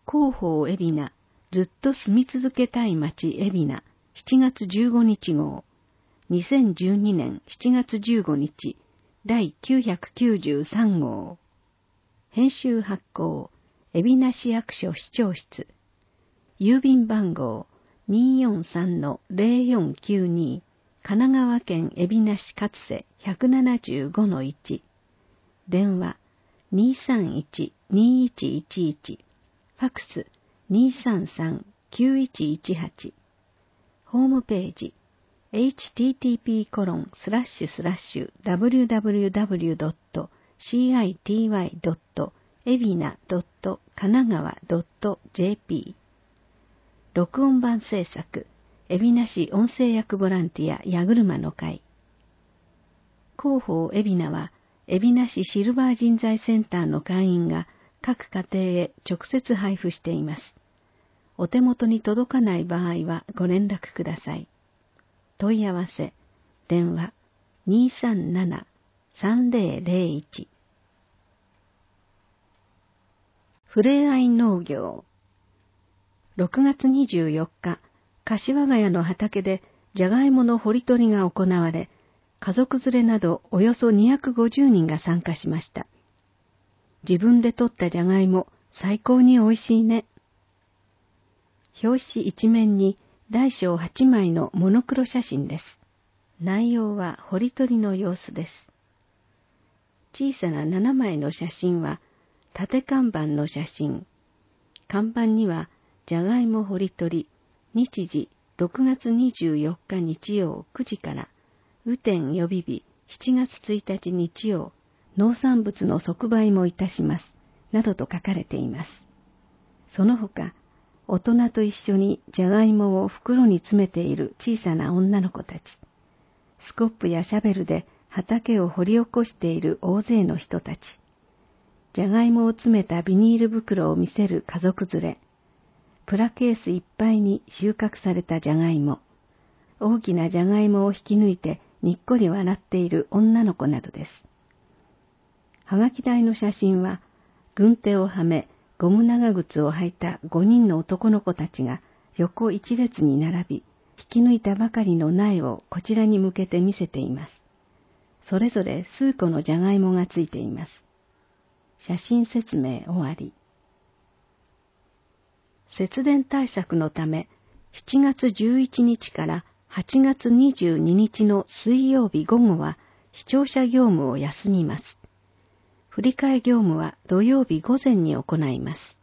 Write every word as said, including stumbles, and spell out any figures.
広報海老名、ずっと住み続けたい町海老名、しちがつじゅうごにち号、にせんじゅうにねんしちがつじゅうごにち、だいきゅうひゃくきゅうじゅうさん号。編集発行、海老名市役所市長室。郵便番号 にーよんさんのぜろよんきゅうに、神奈川県海老名市勝瀬 ひゃくななじゅうごのいち。電話 にーさんいちにーいちいちいち。ファクス にーさんさんきゅういちいちはち。ホームページ エイチティーティーピーコロンスラッシュスラッシュダブリューダブリューダブリュードットシーアイティーワイドットエビナドットカナガワドットジェーピー。録音版制作、海老名市音声役ボランティア矢車の会。広報海老名は、海老名市シルバー人材センターの会員が各家庭へ直接配布しています。お手元に届かない場合はご連絡ください。問い合わせ、電話 にーさんななさんぜろぜろいち。ふれあい農業。ろくがつにじゅうよっか、柏ヶ谷の畑でじゃがいもの掘り取りが行われ、家族連れなどおよそにひゃくごじゅうにんが参加しました。自分で取ったじゃがいも、最高においしいね。表紙一面に大小はちまいのモノクロ写真です。内容は掘り取りの様子です。小さなななまいの写真は縦看板の写真。看板にはじゃがいも掘り取り、日時ろくがつにじゅうよっか日曜くじから、雨天予備日しちがつついたち日曜、農産物の即売もいたします、などと書かれています。その他、大人と一緒にじゃがいもを袋に詰めている小さな女の子たち、スコップやシャベルで畑を掘り起こしている大勢の人たち、じゃがいもを詰めたビニール袋を見せる家族連れ、プラケースいっぱいに収穫されたじゃがいも、大きなじゃがいもを引き抜いてにっこり笑っている女の子などです。はがき台の写真は、軍手をはめ、ゴム長靴を履いたごにんの男の子たちが横一列に並び、引き抜いたばかりの苗をこちらに向けて見せています。それぞれ数個のじゃがいもがついています。写真説明終わり。節電対策のため、しちがつじゅういちにちからはちがつにじゅうににちの水曜日午後は視聴者業務を休みます。振り替え業務は土曜日午前に行います。